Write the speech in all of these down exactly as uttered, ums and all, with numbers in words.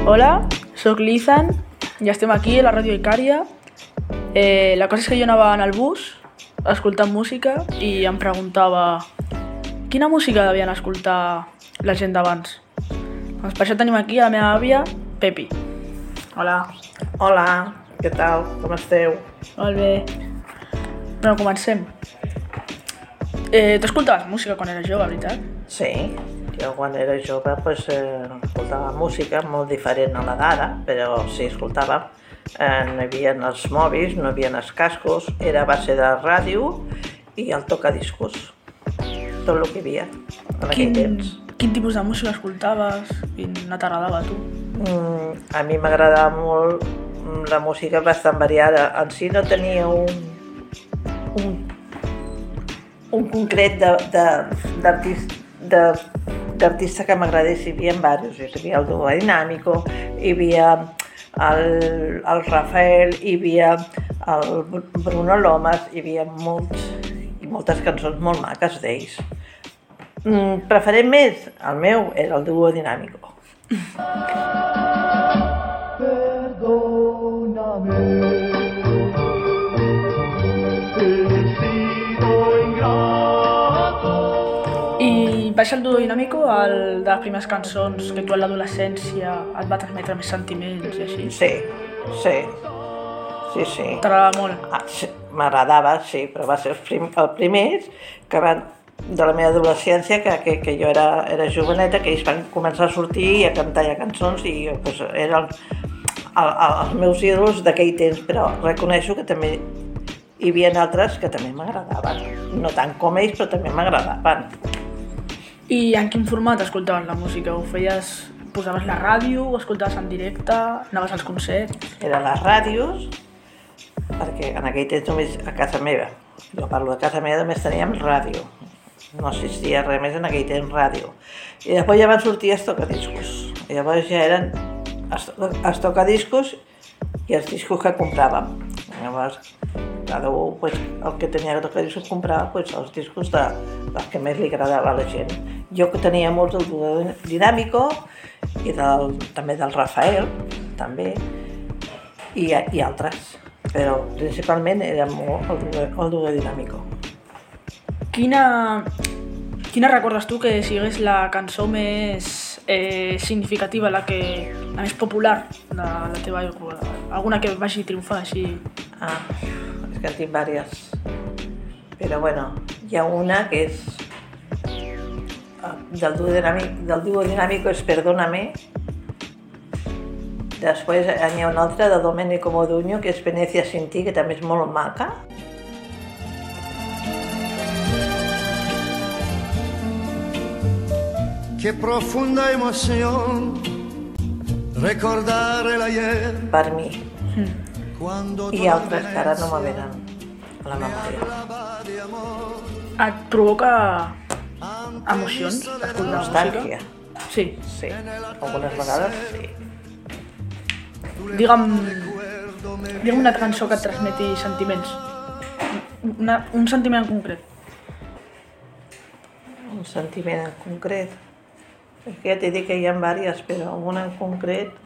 Hola, sóc l'Ethan i estem aquí a la Ràdio Icària. Eh, la cosa és que jo anava en el bus escoltant música i em preguntava quina música devien escoltar la gent d'abans. Doncs per això tenim aquí a la meva àvia, Pepi. Hola. Hola, què tal? Com esteu? Molt bé. Bueno, comencem. Eh, tu escoltaves música quan eres jove, veritat? Sí, jo quan era jove pues, eh, escoltava música molt diferent a la d'ara, però sí, escoltava. Eh, no hi havia els mòbils, no hi havia els cascos, era a base de ràdio i el tocadiscos. Tot el que hi havia en aquell Quin, temps. quin tipus de música escoltaves? Quina t'agradava a tu? Mm, a mi m'agradava molt la música bastant variada. En si no tenia un, un, un concret d'artista de, d'artista que m'agradés. Hi havia diversos. Hi havia el Duo Dinàmico, hi havia el, el Rafael, hi havia el Bruno Lomas, hi havia molts, i moltes cançons molt maques d'ells. Mm, preferent més, el meu era el Duo Dinàmico. Perdóname, he sido ingrato. I va ser el Duo Dinàmico el de les primeres cançons que tu a l'adolescència et va transmetre més sentiments i així? Sí, sí, sí, sí. T'agradava molt? Ah, sí, m'agradava, sí, però va ser els prim, el primers que van de la meva adolescència, que, que, que jo era, era joveneta, que ells van començar a sortir i a cantar ja cançons i pues, eren el, el, els meus ídols d'aquell temps, però reconeixo que també hi havia altres que també m'agradaven. No tant com ells, però també m'agradaven. I en quin format escoltaves la música? Ho feies, posaves la ràdio, ho escoltaves en directe, anaves als concerts? Eren les ràdios, perquè en aquell temps només a casa meva, jo parlo de casa meva, només teníem ràdio. No existia res més en aquell temps ràdio. I després ja van sortir els tocadiscos. I llavors ja eren els tocadiscos i els discos que compràvem. Llavors, cada un, pues, el que tenia tocadiscos comprava pues, els discos de, dels que més li agradava a la gent. Jo que tenia molts del Duo Dinàmico i del, també del Rafael, també, i, i altres. Però principalment era molt el Duo, el Duo Dinàmico. Quina, quina recordes tu que sigués la cançó més eh, significativa, la, que, la més popular de la teva època? Alguna que vagi triomfar així? Ah, és que en tinc diverses. Però bueno, hi ha una que és del Duo Dinàmico, del Duo Dinàmico és Perdóname. Després hi ha una altra de Domenico Modugno que és Venecia sin ti, que també és molt maca. Qué profunda emoción recordar el ayer. Per mi. Mm. I altres que ara no me venen a la memòria. Et provoca emocions escoltar Nostàlgia. música? Sí. Sí, algunes vegades sí. Digue'm, digue'm una cançó que et transmeti sentiments. Una, un sentiment en concret. Un sentiment en concret. És que ja t'he dit que hi ha diverses, però una en concret...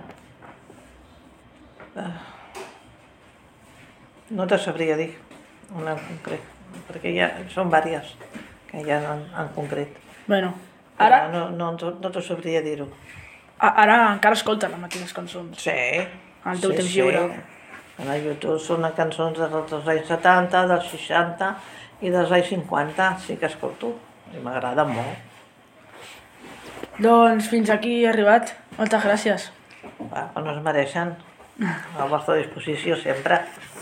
No te sabria dir una en concret, perquè ja són diverses que hi ha en, en concret. Bueno, ara... No, no, no te sabria dir-ho. Ara encara escoltes les mateixes cançons? Sí. En el teu sí, temps lliure? Sí. A YouTube són cançons dels anys setanta, dels seixanta i dels anys cinquanta, sí que escolto. I m'agrada molt. Doncs fins aquí he arribat. Moltes gràcies. Va, no es mereixen. A la vostra disposició sempre.